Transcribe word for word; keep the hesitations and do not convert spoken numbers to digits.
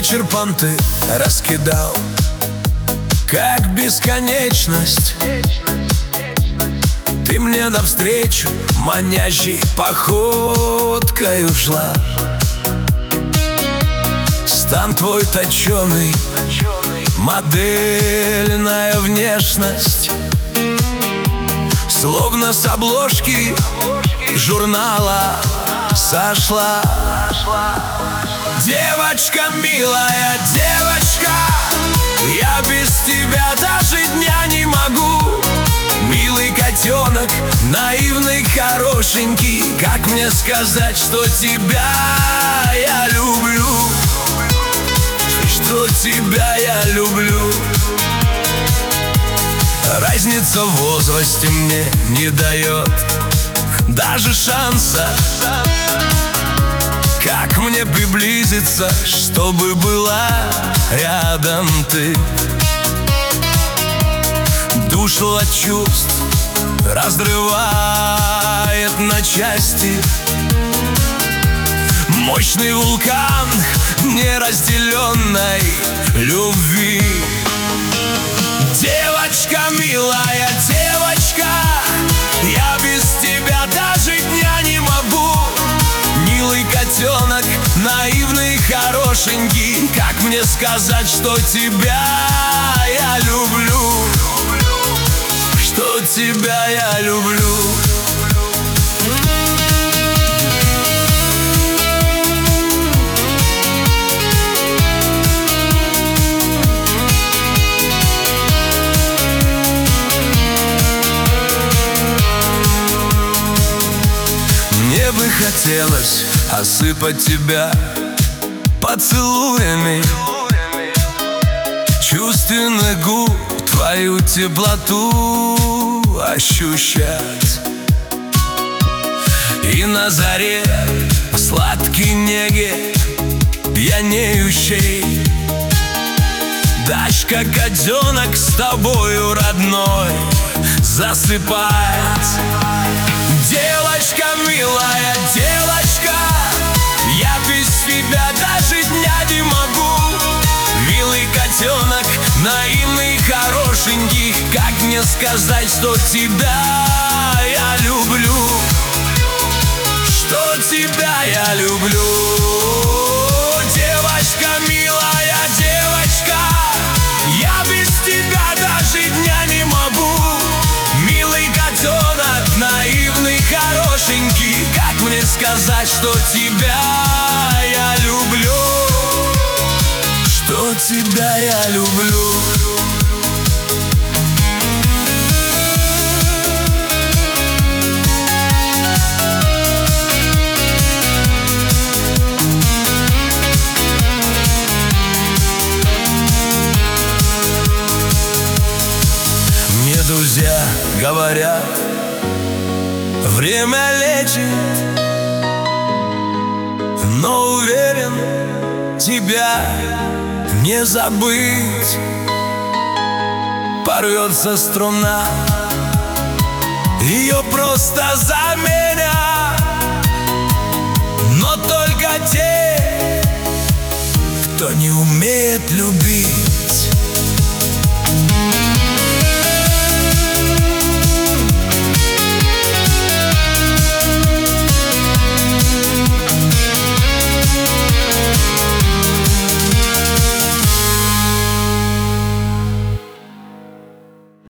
вечер понты раскидал, как бесконечность. Ты мне навстречу манящей походкой ушла. Стан твой точеный, модельная внешность, словно с обложки журнала сошла. Девочка, милая девочка, я без тебя даже дня не могу. Милый котенок, наивный, хорошенький, как мне сказать, что тебя я люблю? Что тебя я люблю? Разница в возрасте мне не дает даже шанса. Как мне приблизиться, чтобы была рядом ты? Душу от чувств разрывает на части мощный вулкан неразделенной любви. Девочка, милая девочка, я без тебя даже дня не могу. Милый котенок, наивный, хорошенький, как мне сказать, что тебя я люблю? Что тебя я люблю? Мне бы хотелось осыпать тебя поцелуями, чувственных губ твою теплоту ощущать, и на заре сладкой неги пьянеющей дашь, как котенок, с тобою, родной, засыпать. Девочка, милая девочка, я без тебя даже дня не могу. Милый котенок, наивный, хорошенький, как мне сказать, что тебя я люблю? Что тебя я люблю? Девочка, милая девочка, я без тебя даже дня не могу. Милый котенок, наивный, хорошенький, как мне сказать, что тебя я люблю? Что тебя я люблю? Мне друзья говорят, время лечит, но уверен, тебя не забыть. Порвется струна, ее просто заменят, но только те, кто не умеет любить.